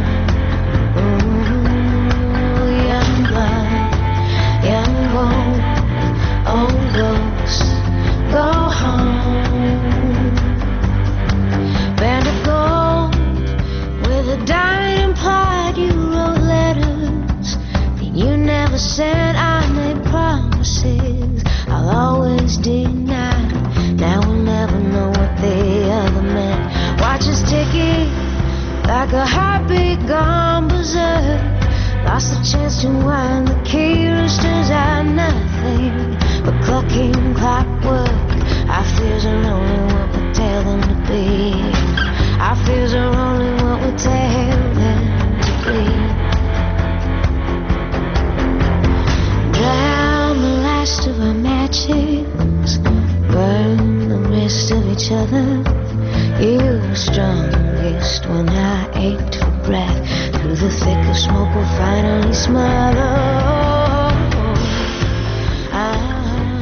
Ooh, young blood, young gold, old ghosts, go home. Band of gold with a diamond implied. You wrote letters that you never sent. I made promises I'll always deny. Now we'll never know what the other meant. Watch us ticking like a heartbeat gone berserk. Lost the chance to wind the key. Roosters are nothing but clucking clockwork. Our fears are only what we tell them to be. Our fears are only what we tell them to be. Drown the last of our matches, burn the rest of each other. You were strongest when I ached for breath. Through the thick of smoke we'll finally smother.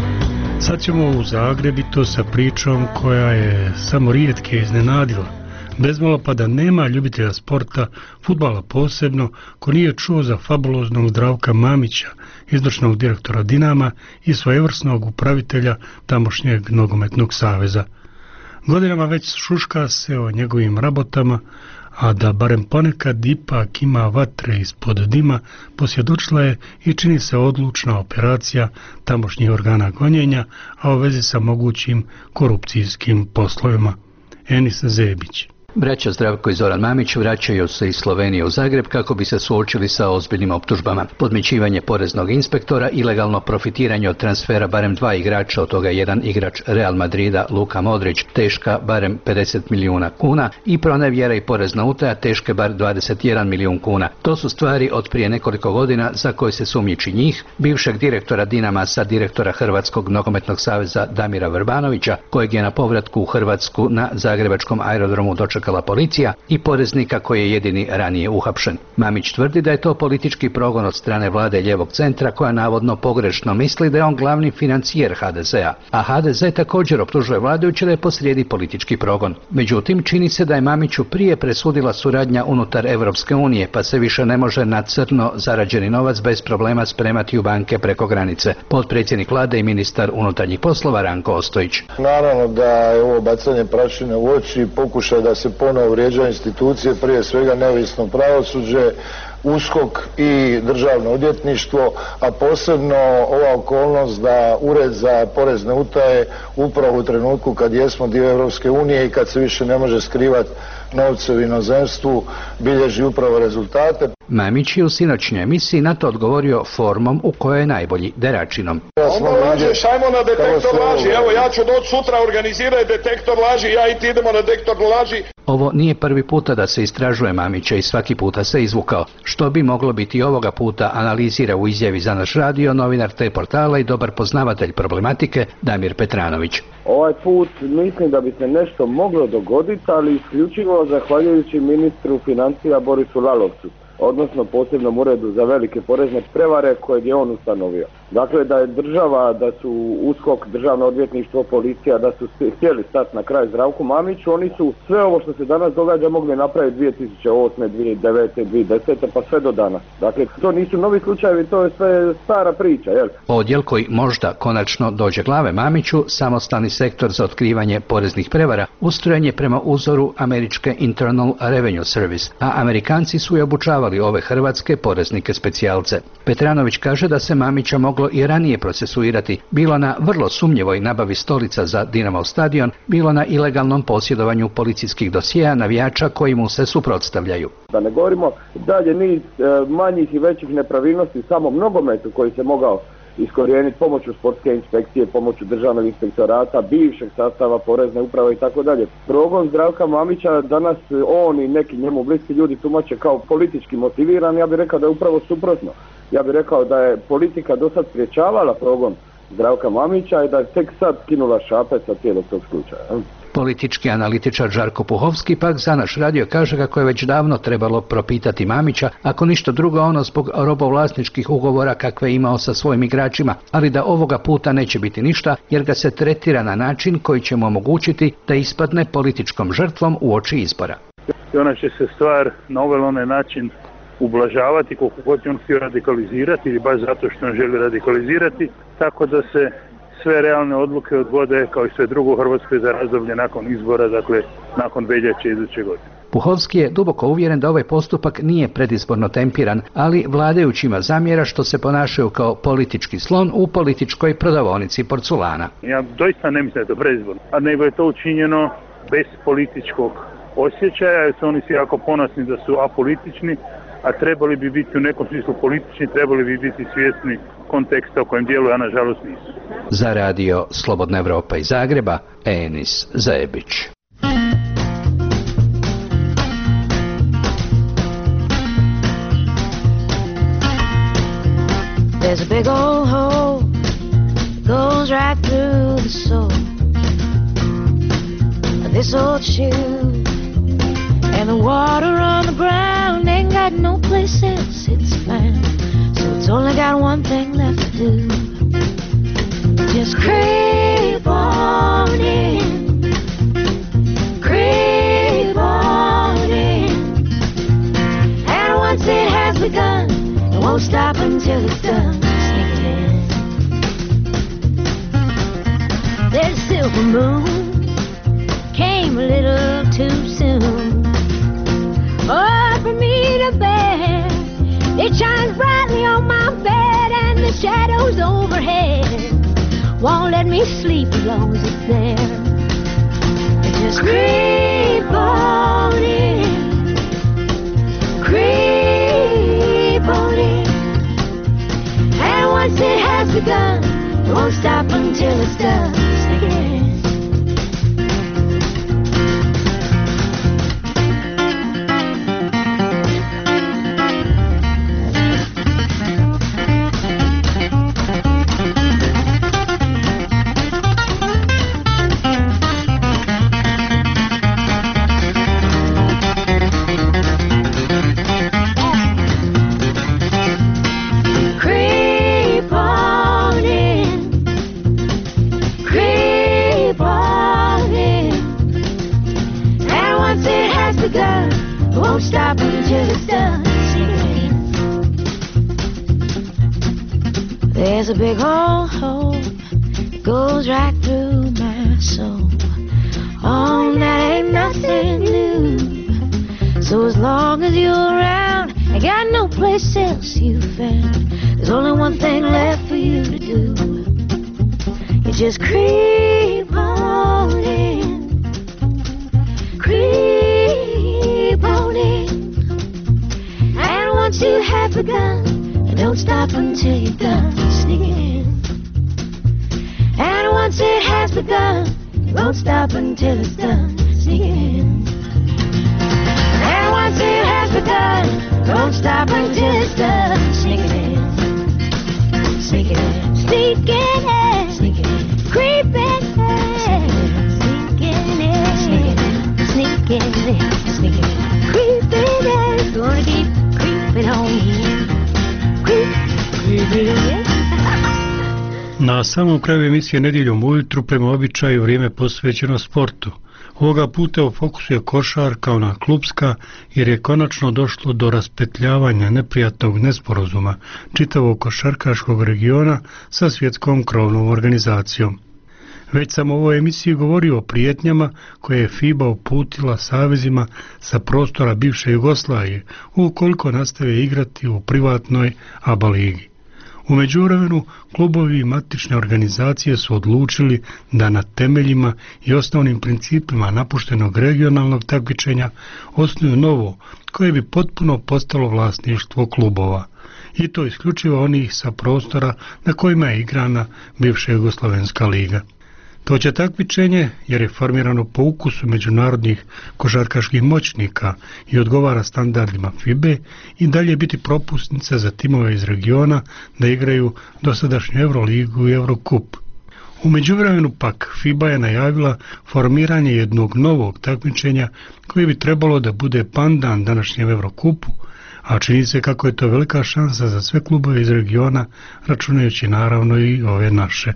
Sad ćemo u Zagreb i to sa pričom koja je samo rijetke iznenadila. Bezmalo pa da nema ljubitelja sporta, fudbala posebno, ko nije čuo za fabuloznog Zdravka Mamića, izvršnog direktora Dinama i svojevrsnog upravitelja tamošnjeg nogometnog saveza. Godinama već šuška se o njegovim rabotama, a da barem ponekad ipak ima vatre ispod dima, posvjedočila je i čini se odlučna operacija tamošnjih organa gonjenja, a u vezi sa mogućim korupcijskim poslovima. Enis Zebić. Braća Zdravko i Zoran Mamić vraćaju se iz Slovenije u Zagreb kako bi se suočili sa ozbiljnim optužbama. Podmićivanje poreznog inspektora, ilegalno profitiranje od transfera barem dva igrača, od toga jedan igrač Real Madrida, Luka Modrić, teška barem pedeset milijuna kuna i pronevjera i porezna utaja teške bar dvadeset jedan milijun kuna. To su stvari od prije nekoliko godina za koje se sumnjiči njih, bivšeg direktora Dinama sa direktora Hrvatskog nogometnog saveza Damira Vrbanovića, kojeg je na povratku u Hrvatsku na zagrebačkom aerodromu dočekao policija, i poreznika koji je jedini ranije uhapšen. Mamić tvrdi da je to politički progon od strane vlade lijevog centra, koja navodno pogrešno misli da je on glavni financijer ha de zea, a ha de ze također optužuje vladajuće da je posrijedi politički progon. Međutim, čini se da je Mamiću prije presudila suradnja unutar Europske unije, pa se više ne može na crno zarađeni novac bez problema spremati u banke preko granice. Potpredsjednik vlade i ministar unutarnjih poslova Ranko Ostojić. Naravno da je ovo bacanje prašine u oči i pokušaj da se ponovo vrijeđa institucije, prije svega neovisno pravosuđe, USKOK i državno odvjetništvo, a posebno ova okolnost da Ured za porezne utaje upravo u trenutku kad jesmo dio Europske unije i kad se više ne može skrivati novce u inozemstvu, bilježi upravo rezultate. Mamić je u sinoćnjoj emisiji na to odgovorio formom u kojoj je najbolji, deračinom. Ono lažeš, ajmo na detektor laži, evo ja ću doći sutra, organiziraj detektor laži, ja i ti idemo na detektor laži. Ovo nije prvi puta da se istražuje Mamića i svaki puta se izvukao. Što bi moglo biti ovoga puta, analizira u izjavi za naš radio novinar te portala i dobar poznavatelj problematike Damir Petranović. Ovaj put mislim da bi se nešto moglo dogoditi, ali isključivo zahvaljujući ministru financija Borisu Lalovcu, odnosno posebnom uredu za velike porezne prevare kojeg je on ustanovio. Dakle, da je država, da su USKOK, državno odvjetništvo, policija, da su htjeli stati na kraj Zdravku Mamiću, oni su sve ovo što se danas događa mogli napraviti dvije tisuće osme, dvije tisuće devete, dvije tisuće desete pa sve do danas. Dakle, to nisu novi slučajevi, to je sve stara priča, jel? Odjel koji možda konačno dođe glave Mamiću, samostalni sektor za otkrivanje poreznih prevara, ustrojen je prema uzoru američke Internal Revenue Service, a Amerikanci su i obučavali ove hrvatske poreznike specijalce. Petranović kaže da se Mamića moglo i ranije procesuirati, bilo na vrlo sumnjivoj nabavi stolica za Dinamov stadion, bilo na ilegalnom posjedovanju policijskih dosjea navijača koji mu se suprotstavljaju. Da ne govorimo dalje niz e, manjih i većih nepravilnosti samom nogometu koji se mogao iskorijeniti pomoću sportske inspekcije, pomoću državnog inspektorata, bivšeg sastava porezne uprave i tako dalje. Progon Zdravka Mamića danas on i neki njemu bliski ljudi tumače kao politički motiviran, ja bih rekao da je upravo suprotno. Ja bih rekao da je politika do sad spriječavala progon Zdravka Mamića i da je tek sad skinula šape sa cijelog tog slučaja. Politički analitičar Žarko Puhovski pak za naš radio kaže kako je već davno trebalo propitati Mamića, ako ništa drugo ono zbog robovlasničkih ugovora kakve je imao sa svojim igračima, ali da ovoga puta neće biti ništa jer ga se tretira na način koji će mu omogućiti da ispadne političkom žrtvom u oči izbora. I ona će se stvar na ovaj onaj način ublažavati koliko god on htio radikalizirati ili baš zato što on želi radikalizirati, tako da se sve realne odluke odgode kao i sve drugo u Hrvatskoj za razdoblje nakon izbora, dakle nakon veljače iduće godine. Puhovski je duboko uvjeren da ovaj postupak nije predizborno tempiran, ali vladajućima zamjera što se ponašaju kao politički slon u političkoj prodavaonici porculana. Ja doista ne mislim da je to predizborno, a nego je to učinjeno bez političkog osjećaja, jer su oni svi jako ponosni da su apolitični, a trebali bi biti u nekom smislu politični, trebali bi biti svjesni konteksta u kojem djeluju, a nažalost nisu. Za radio Slobodna Evropa iz Zagreba, Enis Zebić. There's a big old hole goes right through the soul of this old shoe, and the water on the ground ain't got no place else it's found, so it's only got one thing left to do. Just creep on in, creep on There's a silver moon, came a little too soon. Oh, for me to bear, it shines brightly on my bed, and the shadows overhead won't let me sleep as long as it's there. It just creep on in, creep on in, and once it has begun, it won't stop until it's done. Sneak it in. Stop until it's done. There's a big old hole that goes right through my soul. Oh, that ain't nothing new. So as long as you're around, I got no place else you found. There's only one thing left for you to do. You just creep on in, creep on in. And once you have begun, don't stop until you're done. Sneak it in. And once it has begun, you won't stop until it's done. Sneak it in. And once it has begun, don't stop until it's done. Sneak it in. Sneak it in. Sneak it in. Sneak it in. Creep in. Sneak it in. Sneak it in. Sneak it in. Sneak it in. Creep in. Gonna keep creeping on in. Creep, creep in. Na samom kraju emisije Nedjeljom ujutru prema običaju vrijeme posvećeno sportu. Ovoga puta u fokusu je košarka, ona klubska, jer je konačno došlo do raspetljavanja neprijatnog nesporazuma čitavog košarkaškog regiona sa svjetskom krovnom organizacijom. Već sam u ovoj emisiji govorio o prijetnjama koje je FIBA uputila savezima sa prostora bivše Jugoslavije ukoliko nastave igrati u privatnoj A B A ligi. U međuvremenu, klubovi i matične organizacije su odlučili da na temeljima i osnovnim principima napuštenog regionalnog takmičenja osnuju novo, koje bi potpuno postalo vlasništvo klubova. I to isključivo onih sa prostora na kojima je igrana bivša Jugoslavenska liga. To će takmičenje, jer je formirano po ukusu međunarodnih košarkaških moćnika i odgovara standardima FIBE, i dalje biti propusnica za timove iz regiona da igraju dosadašnju Euroligu i Eurocup. U međuvremenu pak FIBA je najavila formiranje jednog novog takmičenja koji bi trebalo da bude pandan današnjem Eurocupu, a čini se kako je to velika šansa za sve klubove iz regiona, računajući naravno i ove naše.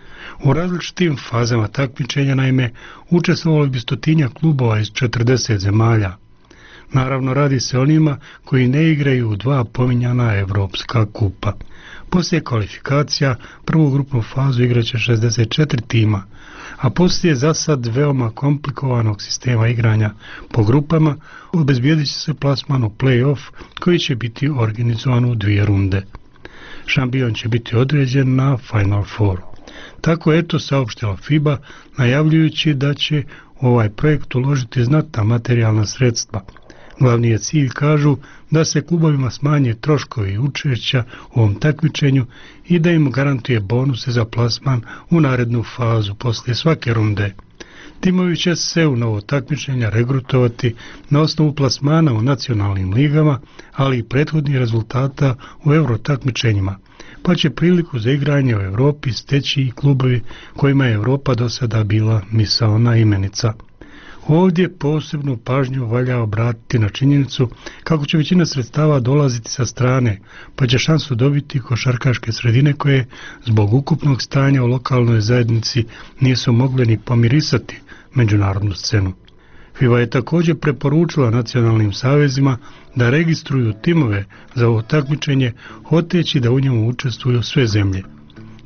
U različitim fazama takmičenja, naime, učestvovalo bi stotinja klubova iz četrdeset zemalja. Naravno, radi se o onima koji ne igraju u dva pominjana Evropska kupa. Poslije kvalifikacija prvu grupnu fazu igraće šezdeset četiri tima, a poslije za sad veoma komplikovanog sistema igranja po grupama obezbijedit će se plasman u play-off koji će biti organizovan u dvije runde. Šampion će biti određen na Final Fouru. Tako eto saopštila FIBA, najavljujući da će u ovaj projekt uložiti znatna materijalna sredstva. Glavni je cilj, kažu, da se klubovima smanje troškovi učešća u ovom takmičenju i da im garantuje bonuse za plasman u narednu fazu poslije svake runde. Timovi će se u novo takmičenja regrutovati na osnovu plasmana u nacionalnim ligama, ali i prethodnih rezultata u euro takmičenjima, pa će priliku za igranje u Europi steći i klubovi kojima je Europa do sada bila misaona imenica. Ovdje posebnu pažnju valja obratiti na činjenicu kako će većina sredstava dolaziti sa strane, pa će šansu dobiti košarkaške sredine koje zbog ukupnog stanja u lokalnoj zajednici nisu mogle ni pomirisati međunarodnu scenu. FIBA je također preporučila nacionalnim savezima da registruju timove za ovo takmičenje, hoteći da u njemu učestvuju sve zemlje.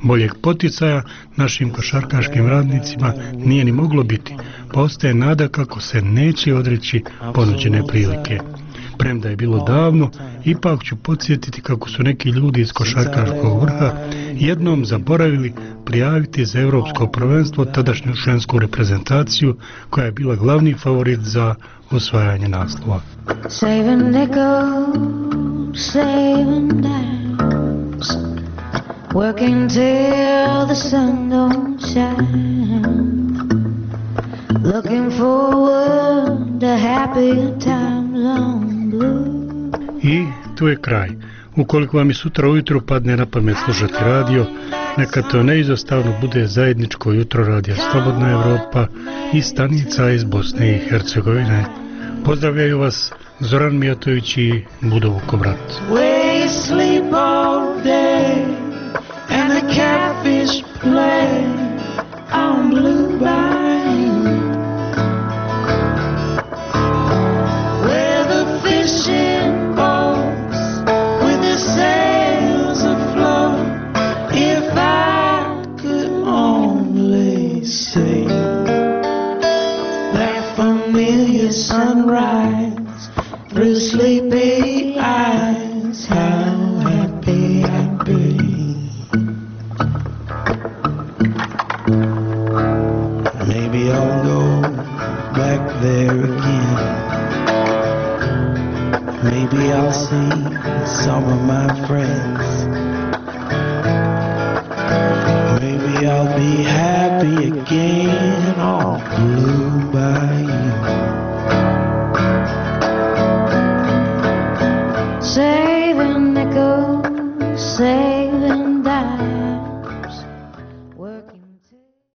Boljeg poticaja našim košarkaškim radnicima nije ni moglo biti, pa ostaje nada kako se neće odreći ponuđene prilike. Premda je bilo davno, ipak ću podsjetiti kako su neki ljudi iz košarkaškog vrha jednom zaboravili prijaviti za Europsko prvenstvo tadašnju žensku reprezentaciju koja je bila glavni favorit za osvajanje naslova. Saving nickels, saving dimes, working till the sun don't shine, looking forward to happier times on blue. I tu je kraj. Ukoliko vam i sutra ujutro padne na pamet slušati radio, neka to neizostavno bude zajedničko jutro radija Slobodna Evropa i stanica iz Bosne i Hercegovine. Pozdravljaju vas Zoran Mijatović i Budo Vukovrat. We sleep all day and the catfish play on blue vine, where the fishing boats with the sails afloat. If I could only see that familiar sunrise through sleepy eyes, how happy I'd be. Maybe I'll go back there again. Maybe I'll see some of my friends. Maybe I'll be happy again on Blue Bayou.